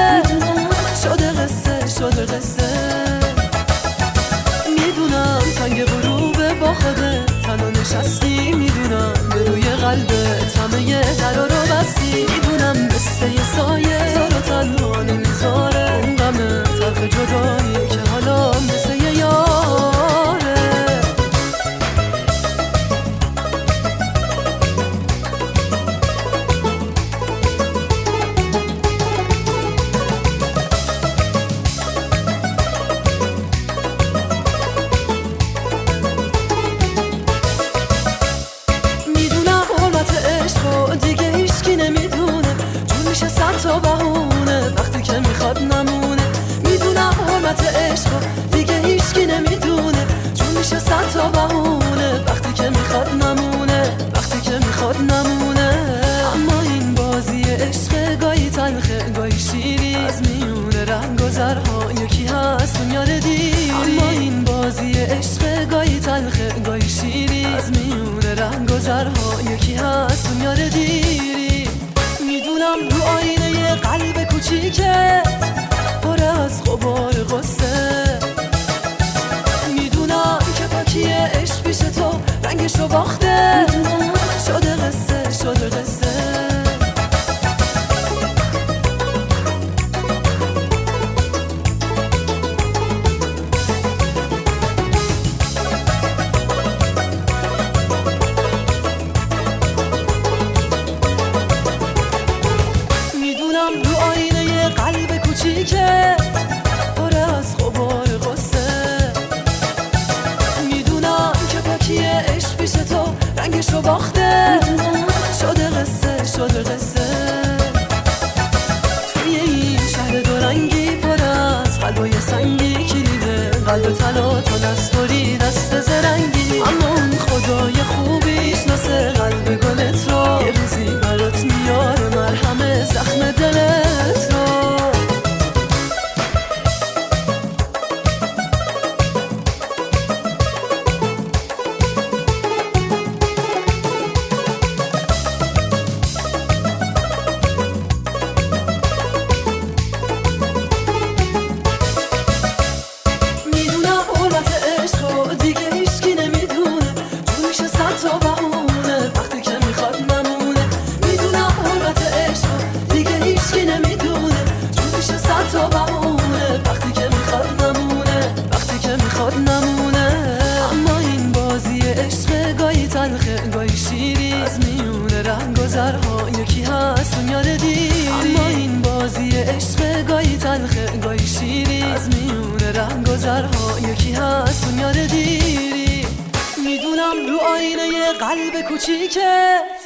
شده قصه میدونم تنگ غروب با خودت تنها نشستی، میدونم به روی قلبت همه درا رو بستی، میدونم مثل یه سایه تو رو تنها نمیذاره اون غم تلخ جدایی که حالا مثل یه یاره. دیگه هیچکی نمیدونه جون میشه صد تا بهونه وقتی که میخواد نمونه. میدونم حرمت عشق دیگه هیچکی نمیدونه جون میشه صد تا بهونه وقتی که میخواد نمونه، وقتی که میخواد نمونه. اما این بازی عشق گاهی تلخه گاهی شیری، از میونه رنگ و زرها یکی هست میاره دیری. اما این بازی عشق گاهی تلخه گاهی شیری، از میونه رنگ و زرها یکی هست میاره دیری. میدونم رو آینه قلب کوچیکه پر از غبار غصه، میدونم که پاکی عشق پیش تو رنگشو باخته، شده قصه رو آینه قلب کوچیکه پر از غبار غصه، میدونم که پاکی عشق پیش تو رنگشو باخته، شده قصه. توی این شهر دو رنگی پر از قلبای سنگی کلیده قلب طلا تو نستوری دست زرنگی، اما اون خدای خوبی شناسه قلب گلت رو، یه روزی برات میاره مرهم زخم دلت رو. میدونم حرمت عشق دیگه هیچکی نمیدونه جون میشه صد تا بهونه وقتی که میخواد نمونه. میدونم حرمت عشق دیگه هیچکی نمیدونه جون میشه صد تا بهونه وقتی که میخواد نمونه، وقتی که میخواد نمونه. اما این بازی عشق گاهی تلخه گاهی شیری، از میونه رنگ و زرها یکی هست میاره دیری. اما این بازی عشق گاهی تلخه گاهی شیری، از میونه رنگ و زرها یکی هست میاره دیری. میدونم رو آینه قلب کوچیکه